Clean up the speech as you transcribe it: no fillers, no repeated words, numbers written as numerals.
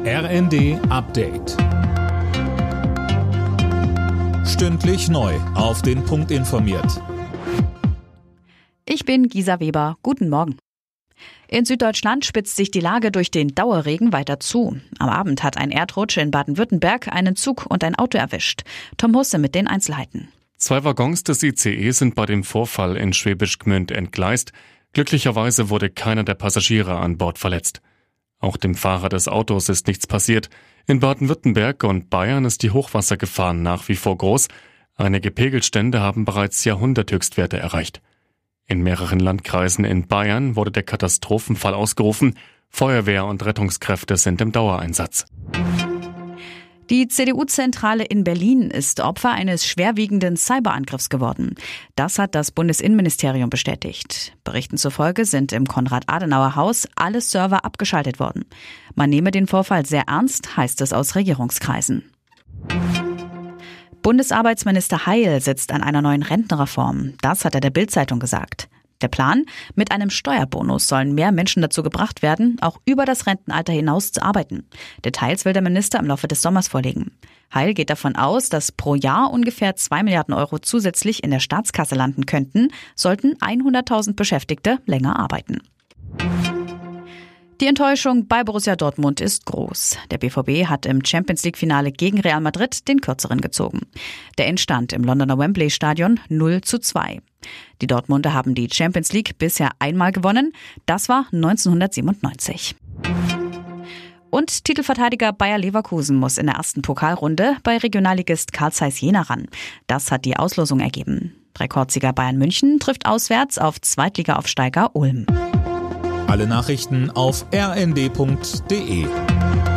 RND Update. Stündlich neu auf den Punkt informiert. Ich bin Gisa Weber. Guten Morgen. In Süddeutschland spitzt sich die Lage durch den Dauerregen weiter zu. Am Abend hat ein Erdrutsch in Baden-Württemberg einen Zug und ein Auto erwischt. Tom Husse mit den Einzelheiten. 2 Waggons des ICE sind bei dem Vorfall in Schwäbisch Gmünd entgleist. Glücklicherweise wurde keiner der Passagiere an Bord verletzt. Auch dem Fahrer des Autos ist nichts passiert. In Baden-Württemberg und Bayern ist die Hochwassergefahr nach wie vor groß. Einige Pegelstände haben bereits Jahrhunderthöchstwerte erreicht. In mehreren Landkreisen in Bayern wurde der Katastrophenfall ausgerufen. Feuerwehr und Rettungskräfte sind im Dauereinsatz. Die CDU-Zentrale in Berlin ist Opfer eines schwerwiegenden Cyberangriffs geworden. Das hat das Bundesinnenministerium bestätigt. Berichten zufolge sind im Konrad-Adenauer-Haus alle Server abgeschaltet worden. Man nehme den Vorfall sehr ernst, heißt es aus Regierungskreisen. Bundesarbeitsminister Heil sitzt an einer neuen Rentenreform. Das hat er der Bild-Zeitung gesagt. Der Plan: Mit einem Steuerbonus sollen mehr Menschen dazu gebracht werden, auch über das Rentenalter hinaus zu arbeiten. Details will der Minister im Laufe des Sommers vorlegen. Heil geht davon aus, dass pro Jahr ungefähr 2 Milliarden Euro zusätzlich in der Staatskasse landen könnten, sollten 100.000 Beschäftigte länger arbeiten. Die Enttäuschung bei Borussia Dortmund ist groß. Der BVB hat im Champions-League-Finale gegen Real Madrid den Kürzeren gezogen. Der Endstand im Londoner Wembley-Stadion 0:2. Die Dortmunder haben die Champions League bisher einmal gewonnen. Das war 1997. Und Titelverteidiger Bayer Leverkusen muss in der ersten Pokalrunde bei Regionalligist Carl Zeiss Jena ran. Das hat die Auslosung ergeben. Rekordsieger Bayern München trifft auswärts auf Zweitliga-Aufsteiger Ulm. Alle Nachrichten auf rnd.de.